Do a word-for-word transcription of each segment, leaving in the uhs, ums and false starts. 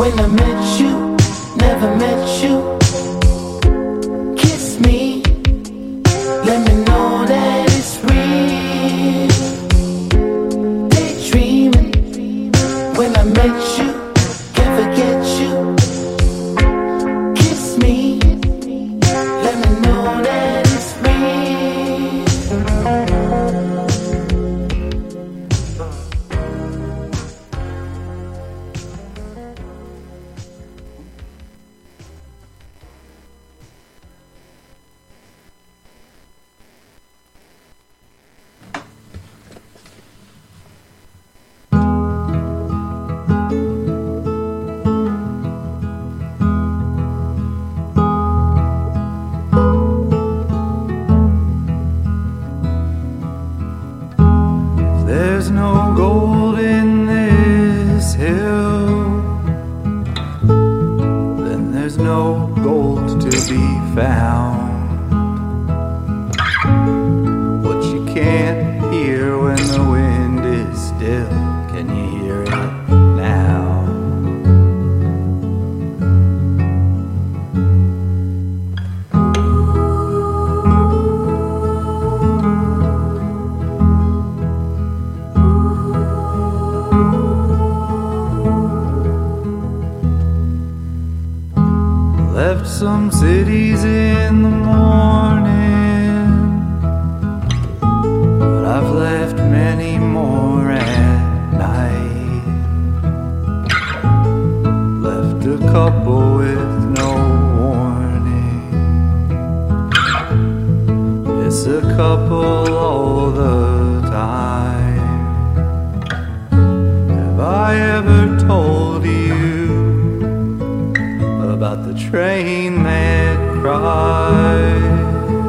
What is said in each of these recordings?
when I met you, never met you. Kiss me, let me know that it's real. Daydreaming when I met you, can't forget you. Kiss me, let me know that it's real. There's no gold in this hill, then there's no gold to be found. What you can't hear when the wind is still, can you hear it now? Left some cities in the morning, but I've left many more at night. Left a couple with no warning. It's a couple all the time. Have I ever told you about the train that cried?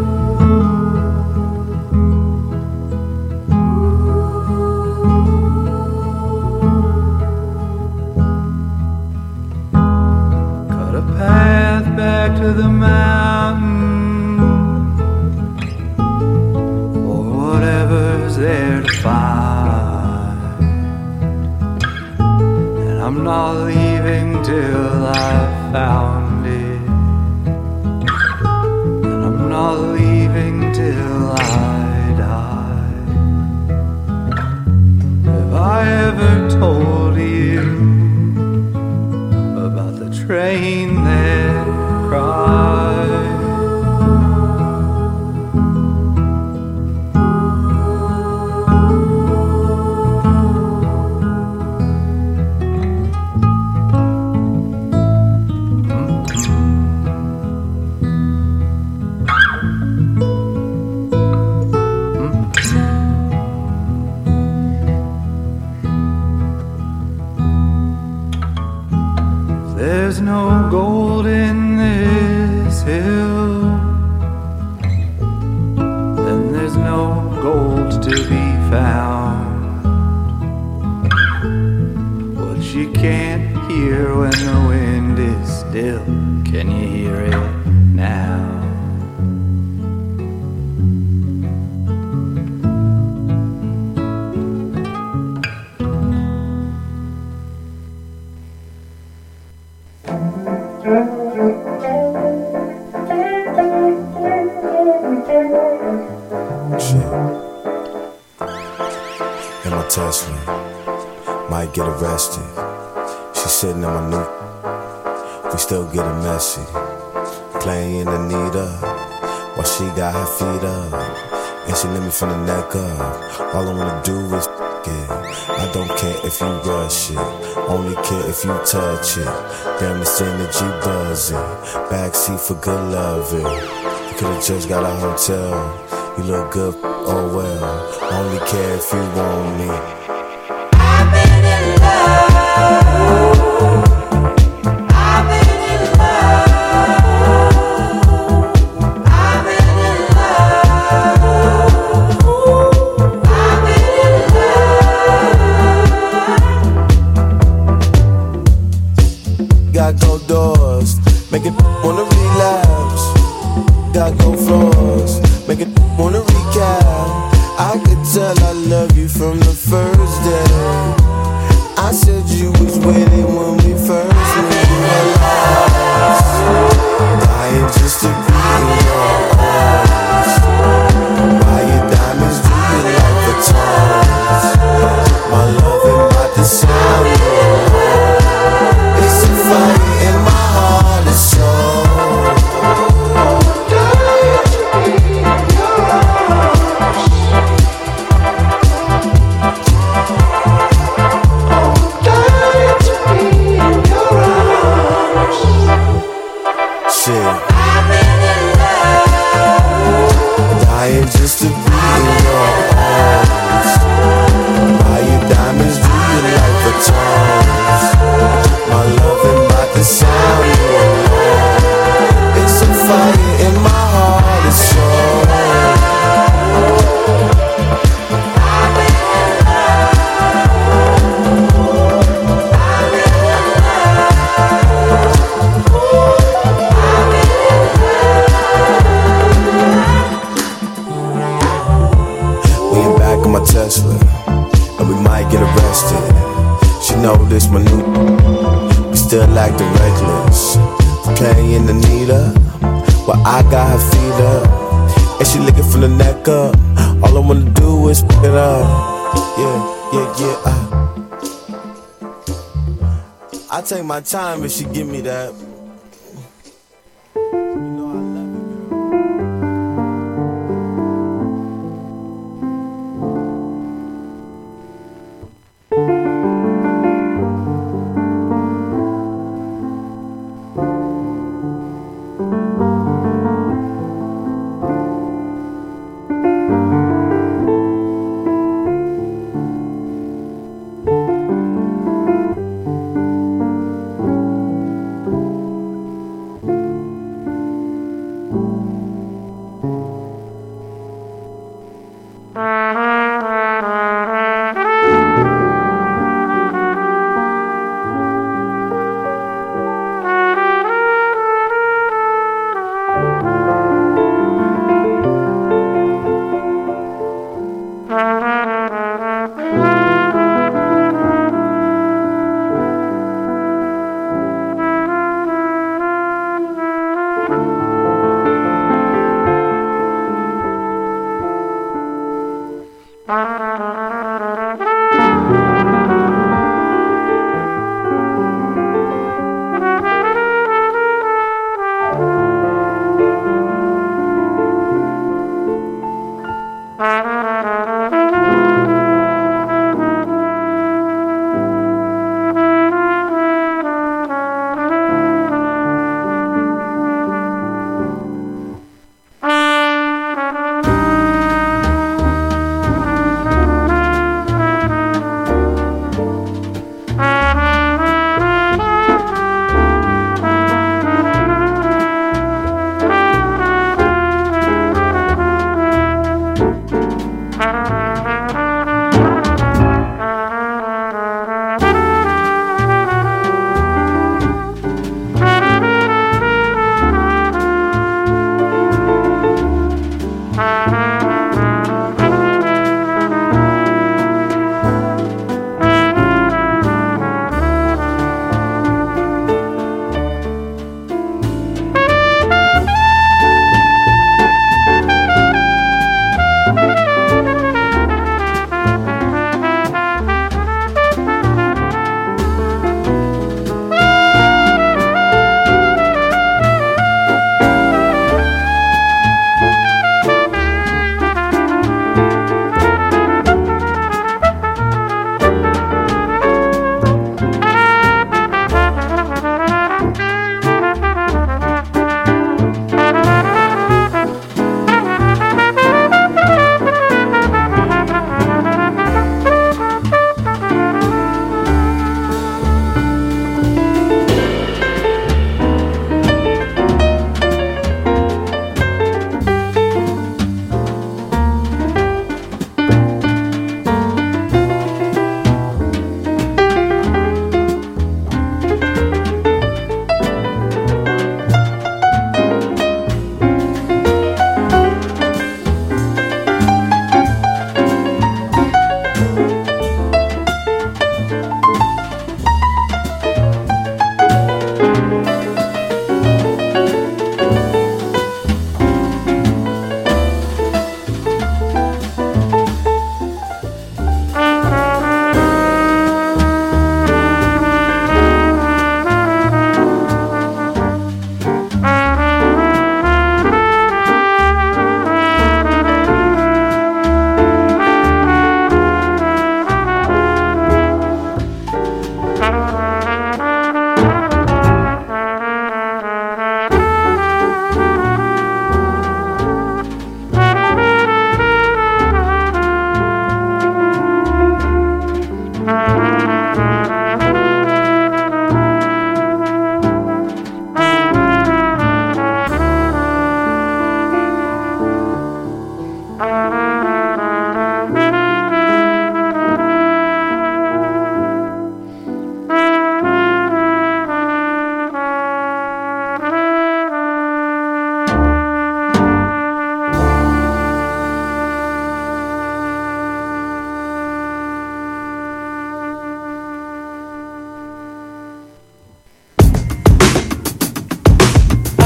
Cut a path back to the mountain for whatever's there to find, and I'm not leaving till I found it, and I'm not leaving till I die. Have I ever told you about the train that cried? There's no gold in this hill, then there's no gold to be found. What you can't hear when the wind is still, can you hear it now? In my Tesla, might get arrested. She sitting in my new, we still getting messy. Playing Anita while she got her feet up, and she let me from the neck up. All I wanna do is f*** it. I don't care if you rush it, only care if you touch it. Damn, this energy buzzing, backseat for good loving. You could've just got a hotel. You look good, oh well. Only care if you want me. I've been in love. I've been in love. I've been in love. I've been in love. Got go doors, make it wanna relapse. Got go floors, make it wanna recap. I could tell I love you from the first day. I said you was with it when we first met. We still like the reckless. Playing Anita, but I got her feet up. And she licking from the neck up. All I wanna do is pick it up. Yeah, yeah, yeah. I, I take my time if she give me that.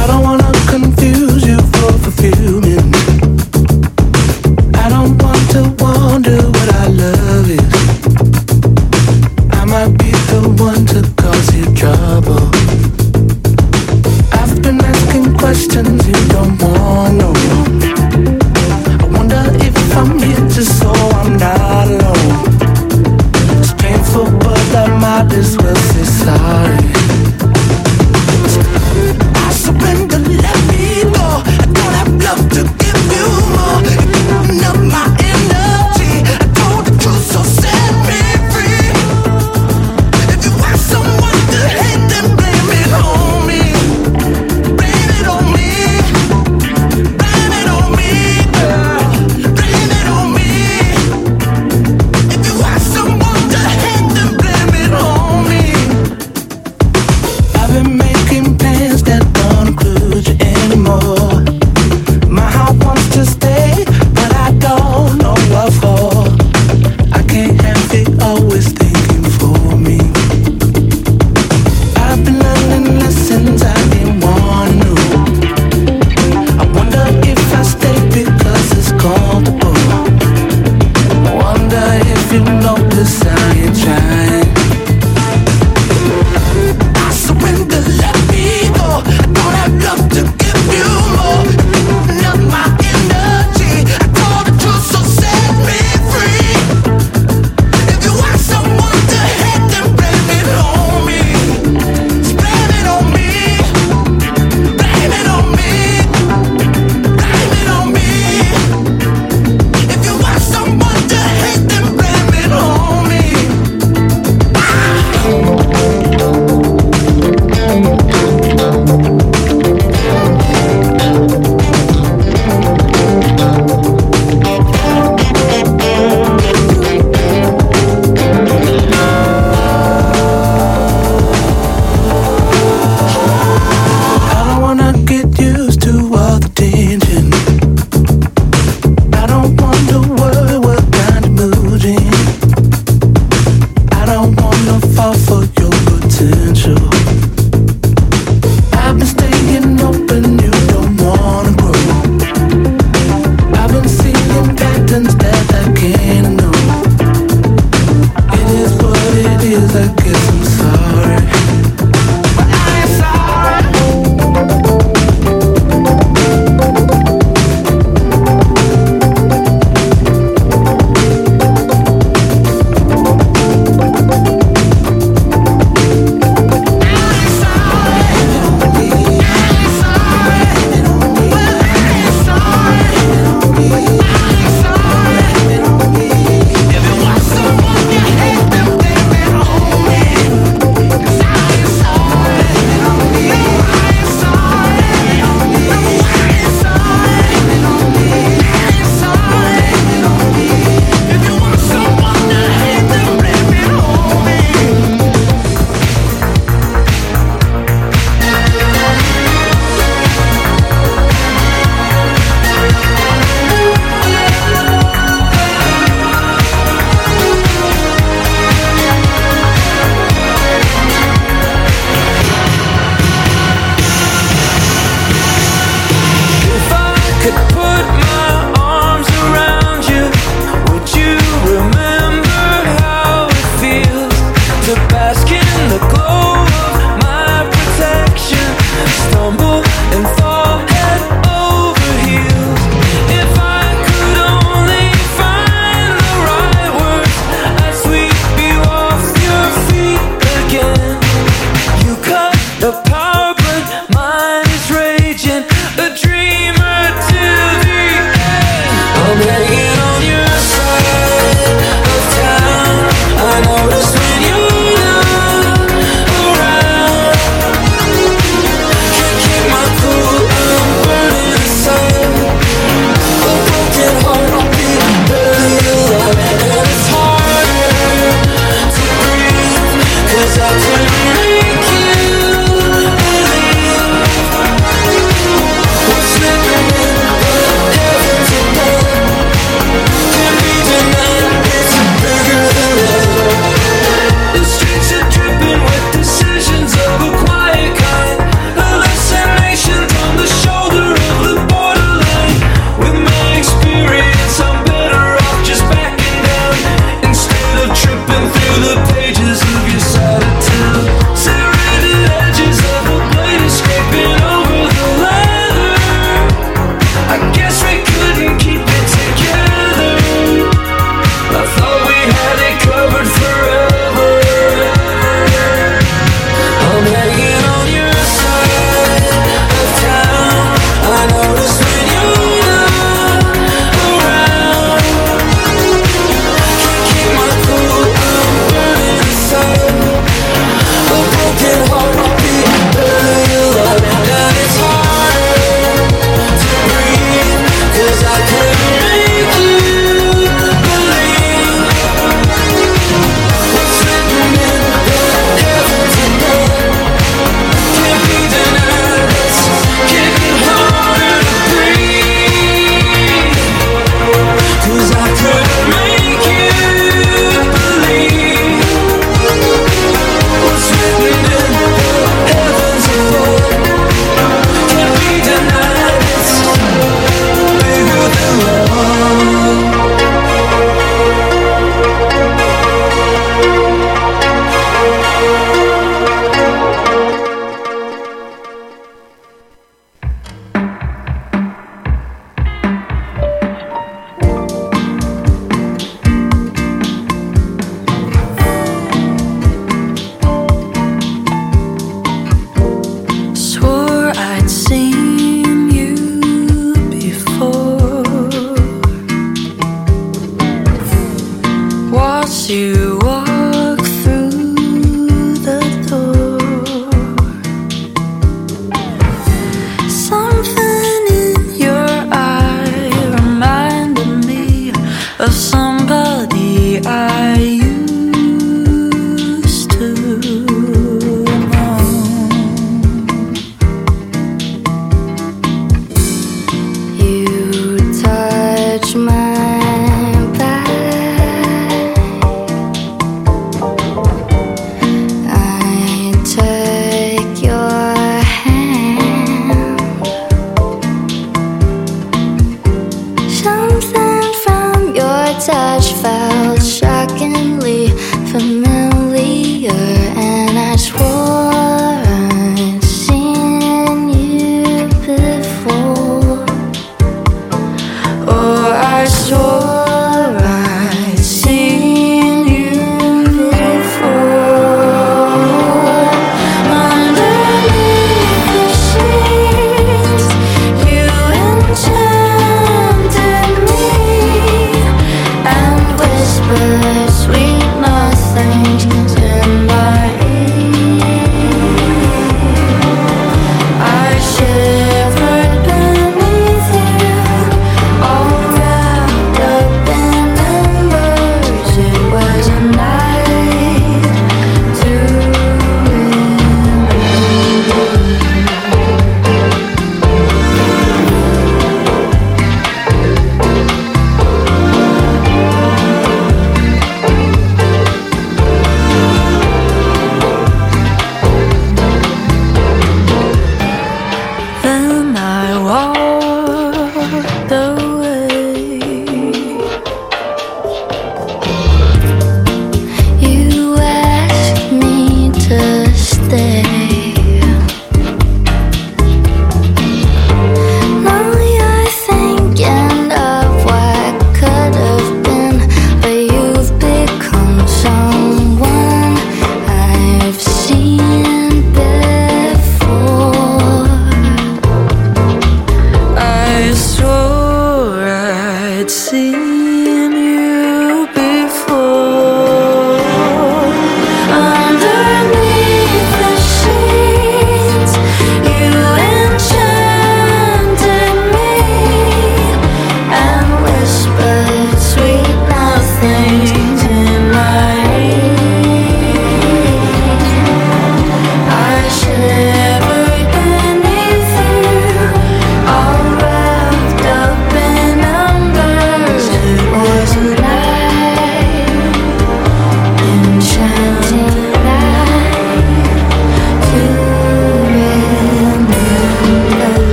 I don't wanna confuse you for fulfillment. I don't want to wonder what our love is. I might be the one to cause you trouble. I've been asking questions you don't want no more. I wonder if I'm here just so I'm not alone. It's painful but I might as well say sorry. I surrender, let me go. I don't have love to give you more. Enough my energy. I told the truth, so set me free. If you want someone to hate, then blame it on me. Blame it on me. Blame it on me, girl. Blame it on me. If you want someone to hate, then blame it on me. I've been making plans that don't include you anymore. My heart wants to stay, but I don't know what for. I can't have it always thinking for me. I've been learning lessons I didn't wanna know. I wonder if I stay because it's comfortable. I wonder if you notice I ain't trying. I surrender, let me go. I don't have love to give you more. Enough my energy. I told the truth, so set me free. If you want someone to hate, then blame it on me. Just blame it on me. Blame it on me. Blame it on me. If you want someone to hate, then blame it on me. I don't wanna get used to all the tension. I don't wonder what, what kind of mood in. I don't wanna fall for your potential. I've been staying open, you don't wanna grow. I've been seeing patterns that I can't know. It is what it is, I guess I'm sorry. But I ain't sorry. I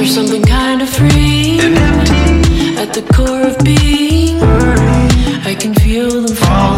There's something kind of free at the core of being. I can feel them fall